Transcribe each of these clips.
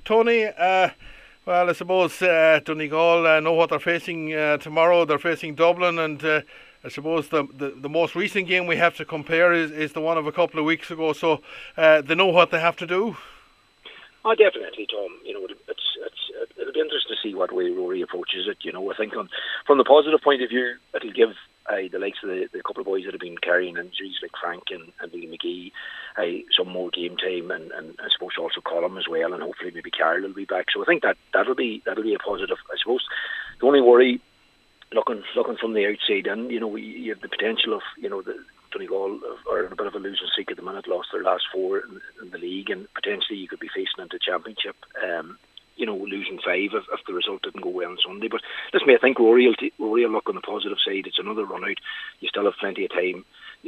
Tony, well, I suppose Donegal know what they're facing tomorrow. They're facing Dublin, and I suppose the most recent game we have to compare is the one of a couple of weeks ago. So they know what they have to do. Oh, definitely, Tom. It'll be interesting to see what way Rory approaches it. I think from the positive point of view, it'll give the likes of the couple of boys that have been carrying injuries, like Frank and Liam McGee, some more game time, and I suppose also Colm as well, and hopefully maybe Carroll will be back. So I think that'll be a positive. I suppose the only worry, looking from the outside in, you have the potential of the Donegal are in a bit of a losing streak at the minute, lost their last 4 in the league, and potentially you could be facing into Championship, losing 5 if the result didn't go well on Sunday. But listen, I think Rory will look on the positive side. It's another run out. You still have plenty of time.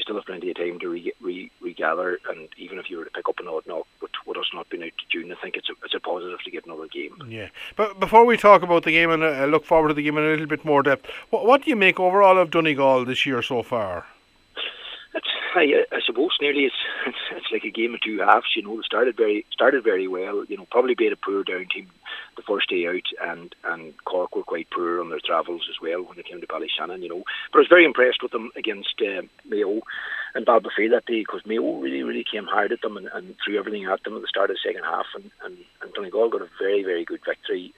To regather, and even if you were to pick up an odd knock, with us not being out to June, I think it's a positive to get another game. Yeah, but before we talk about the game and look forward to the game in a little bit more depth, what do you make overall of Donegal this year so far? I suppose nearly it's like a game of two halves. They started very well. Probably beat a poor down team the first day out, and Cork were quite poor on their travels as well when they came to Ballyshannon. But I was very impressed with them against Mayo and Ballybofey that day, because Mayo really came hard at them and threw everything at them at the start of the second half, and Donegal got a very, very good victory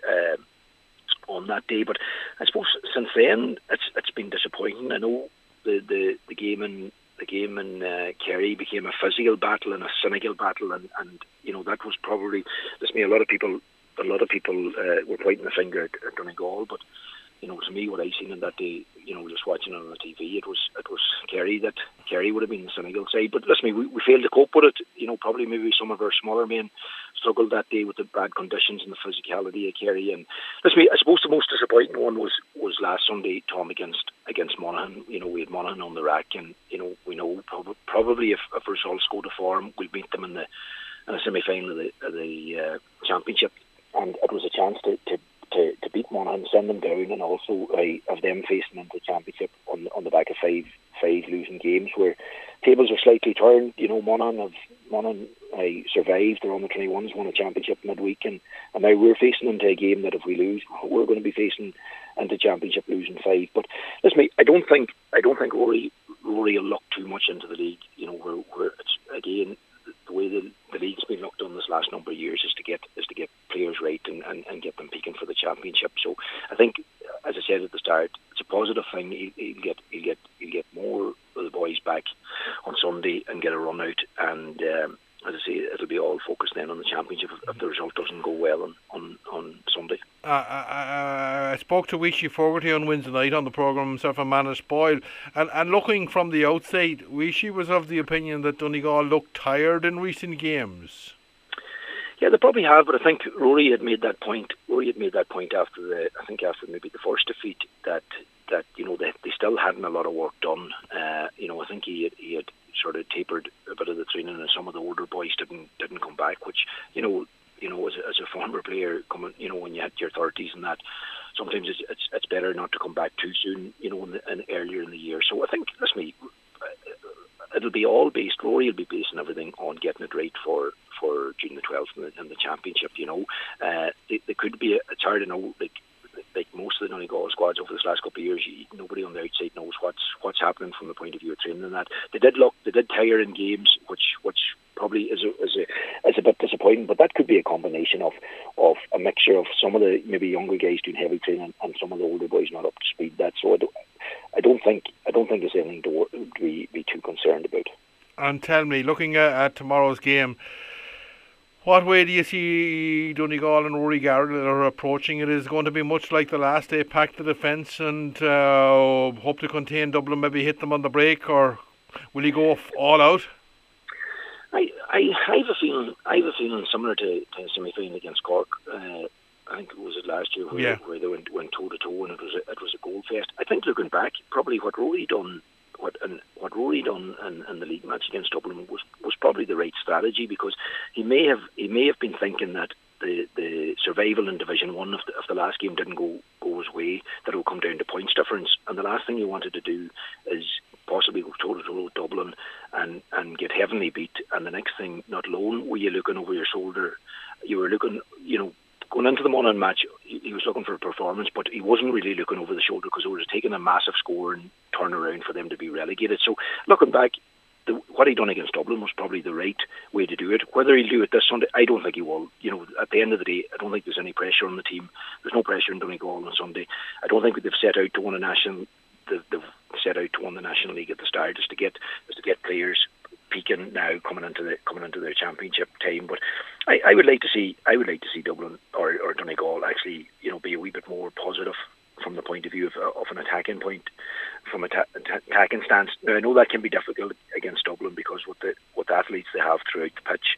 on that day. But I suppose since then it's been disappointing. I know the game in Kerry became a physical battle and a cynical battle, and that was probably, a lot of people were pointing the finger at Donegal, but to me, what I seen in that day, just watching it on the TV, it was Kerry would have been the cynical side. But listen, we failed to cope with it. Probably maybe some of our smaller men struggled that day with the bad conditions and the physicality of Kerry. And listen, I suppose the most disappointing one was last Sunday, Tom, against Monaghan. We had Monaghan on the rack, and we know probably if results go to form, we'll beat them in a semi-final of the Championship, and it was a chance to beat Monaghan, send them down, and also of them facing into the Championship on the back of five losing games, where tables are slightly turned. Monaghan survived. They're on the 21s, won a Championship midweek, and now we're facing into a game that if we lose, we're going to be facing into Championship losing 5. But listen, I don't think Rory will look too much into the league. Where it's again, the way the league's been looked on this last number of years is to get players right and get them peaking for the Championship. So I think, as I said at the start, it's a positive thing. He'll get more of the boys back on Sunday and get a run out, and as I say, it'll be all focused then on the Championship if the result doesn't go well on Sunday. I spoke to Weeshie Fogarty on Wednesday night on the programme himself and Manish Boyle, and looking from the outside, Weeshie was of the opinion that Donegal looked tired in recent games. Yeah, they probably have, but I think Rory had made that point. After maybe the first defeat that they still hadn't a lot of work done. I think he had sort of tapered a bit of the training, and some of the older boys didn't come back, which as a former player coming, when you hit your 30s and that, sometimes it's better not to come back too soon, in earlier in the year. So I think, listen, it'll be all based. Rory will be basing everything on getting it right for June the 12th in the Championship. They could be. It's hard to know. Like most of the Donegal squads over this last couple of years, nobody on the outside knows what's happening from the point of view of training and that. They did tire in games, which probably is a bit disappointing. But that could be a combination of a mixture of some of the maybe younger guys doing heavy training and some of the older boys not up to speed. I don't think there's anything to be too concerned about. And tell me, looking at tomorrow's game, what way do you see Donegal and Rory Garrett are approaching it? Is it going to be much like the last day, pack the defence and hope to contain Dublin, maybe hit them on the break, or will he go all out? I have a feeling similar to a semi-final against Cork. I think it was last year where they went toe to toe, and it was a goal fest. I think looking back, probably what Rory done in the league match against Dublin was probably the right strategy, because he may have been thinking that the survival in Division 1 if the last game didn't go his way, that it would come down to points difference, and the last thing he wanted to do is possibly go toe to toe with Dublin and get heavily beat, and the next thing, not alone were you looking over your shoulder, you were looking, going into the Monaghan match, he was looking for a performance, but he wasn't really looking over the shoulder because it was taking a massive score and turn around for them to be relegated. So looking back, what he done against Dublin was probably the right way to do it. Whether he'll do it this Sunday, I don't think he will. At the end of the day, I don't think there's any pressure on the team. There's no pressure in Donegal on Sunday. I don't think they've set out to win a national. They've set out to win the National League at the start, is to get players peaking now coming into their championship time. But I would like to see Dublin or Donegal actually be a wee bit more positive from the point of view of an attacking point, from attacking stance. Now I know that can be difficult against Dublin because with the athletes they have throughout the pitch,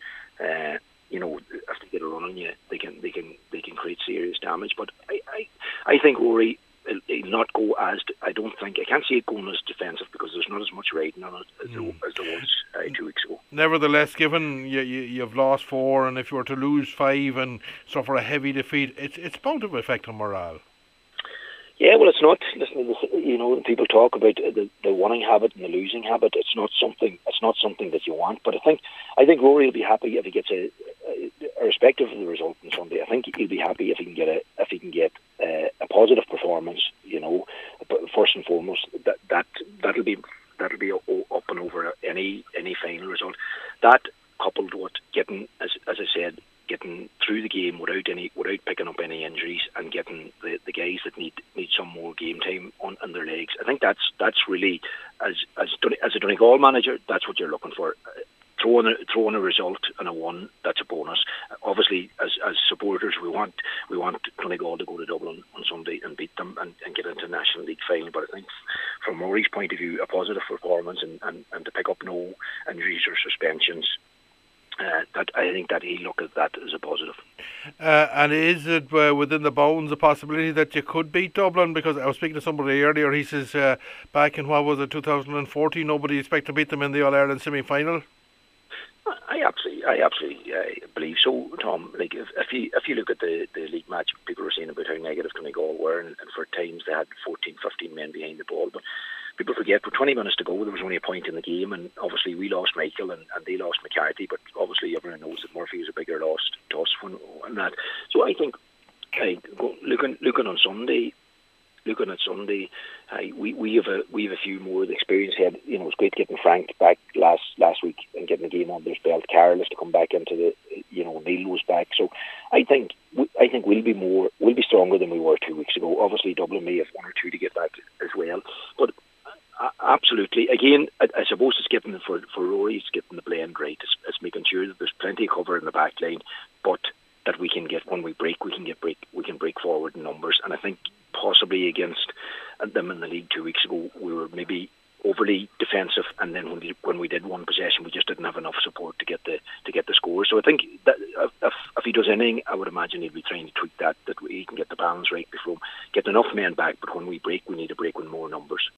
if they get a run on you, they can create serious damage. But I think Rory, he'll not go as I can't see it going as defensive because there's not as much riding on it as there was 2 weeks ago. Nevertheless, given you've lost 4, and if you were to lose 5 and suffer a heavy defeat, it's bound to affect on morale. Yeah, well, it's not. Listen, when people talk about the winning habit and the losing habit, it's not something that you want. But I think Rory will be happy if he gets irrespective of the result on Sunday. I think he'll be happy if he can get a positive performance. But first and foremost, that'll be up and over any final result. That coupled with getting, as I said, getting through the game without picking up any injuries and getting the guys that need some more game time on their legs. I think that's really, as a Donegal manager, that's what you're looking for. Throwing a result and a 1, that's a bonus. Obviously, as supporters, we want Donegal to go to Dublin on Sunday and beat them and get into the National League final. But I think from Rory's point of view, a positive performance and to pick up no injuries or suspensions, that I think that he look at that as a positive. And is it within the bounds a possibility that you could beat Dublin? Because I was speaking to somebody earlier, he says back in 2014 nobody expected to beat them in the All-Ireland semi-final. I absolutely believe so, Tom. Like if you look at the league match, people were saying about how negative Donegal were, and for times they had 14, 15 men behind the ball, but people forget with 20 minutes to go there was only a point in the game, and obviously we lost Michael and they lost McCarthy, but obviously everyone knows that Murphy was a bigger loss to us when that. So I think looking at Sunday, we have a few more experience here. It's great getting Frank back last week and getting the game under his belt. Carol is to come back into the Neil was back. So I think we'll be stronger than we were 2 weeks ago. Obviously Dublin may have 1 or 2 to get back as well, but absolutely. Again, I suppose it's getting for Rory, it's getting the blend right. It's making sure that there's plenty of cover in the back line, but that we can get when we break, we can break forward in numbers. And I think possibly against them in the league 2 weeks ago, we were maybe overly defensive, and then when we did one possession, we just didn't have enough support to get the score. So I think that if he does anything, I would imagine he'd be trying to tweak that he can get the balance right before getting enough men back. But when we break, we need to break with more numbers.